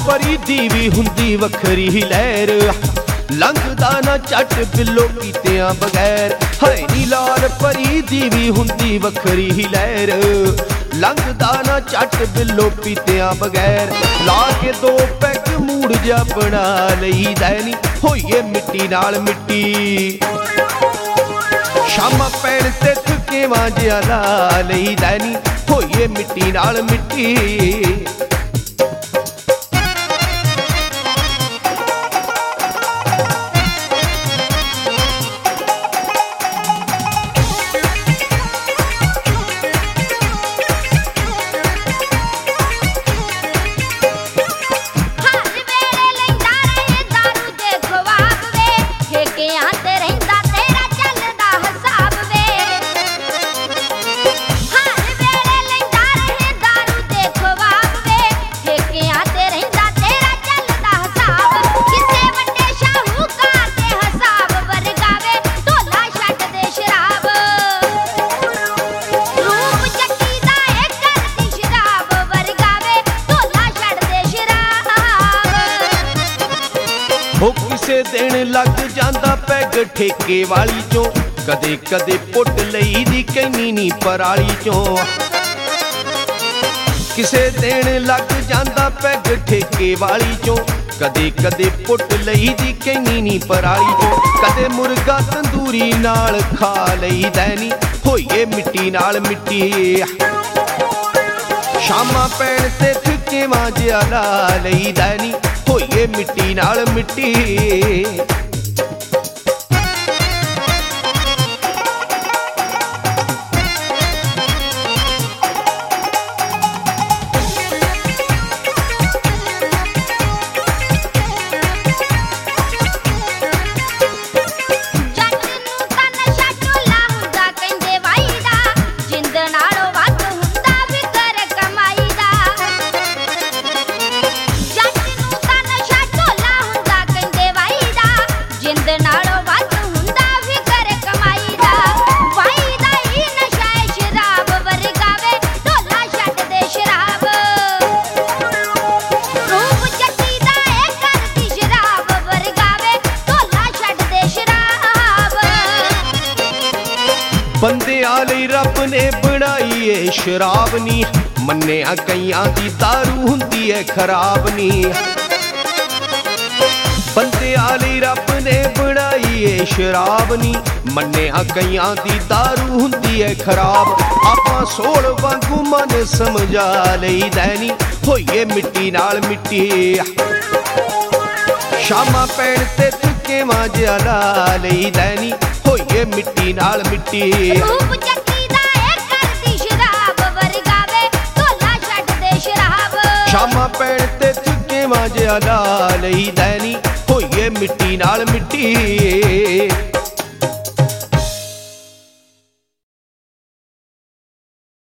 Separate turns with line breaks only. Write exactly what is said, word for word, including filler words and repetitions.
परी दी भी हुंदी वखरी लहर लंघदा ना झट बिलो कीतियां बगैर है नी लाल परी दी भी हुंदी वखरी लहर लंघदा ना झट बिलो पीतियां बगैर ला के दो पैग मूड जा बना लईदा नी होइए मिट्टी नाल मिट्टी शामा पैण ते थकेवां जिहा ला लईदा नी होइए मिट्टी नाल मिट्टी हो किसे दिन लग जांदा पैग ठेके वाली चों कदे कदे पुट लई दी कैनी नी पराली चों किसे दिन लग जांदा पैग ठेके वाली चों कदे कदे पुट लई दी कैनी नी पराली चों कदे मुर्गा तंदूरी नाल खा लईदा नी होइए मिट्टी नाल मिट्टी शामा पैण ते थकेवां जिहा ला लईदा नी होइए मिट्टी नाल मिट्टी बंदियां लई रब ने बनाई है शराब नी मन्निया कईयां दी दारू हुंदी है खराब नी बंदियां लई रब ने बनाई है शराब नी मन्निया कईयां दी दारू हुंदी है खराब आपां सोल वांगू मन समझा लईदा नी होइए मिट्टी नाल मिट्टी शामा पैण ते थकेवां जिहा ला लईदा नी होइए मिट्टी नाल मिट्टी
रूप जट्टी दा ए करदी शराब वरगावे ढोला छड्ड दे शराब
शामा पैण ते थकेवां जिहा ला लईदा नी होइए मिट्टी नाल मिट्टी।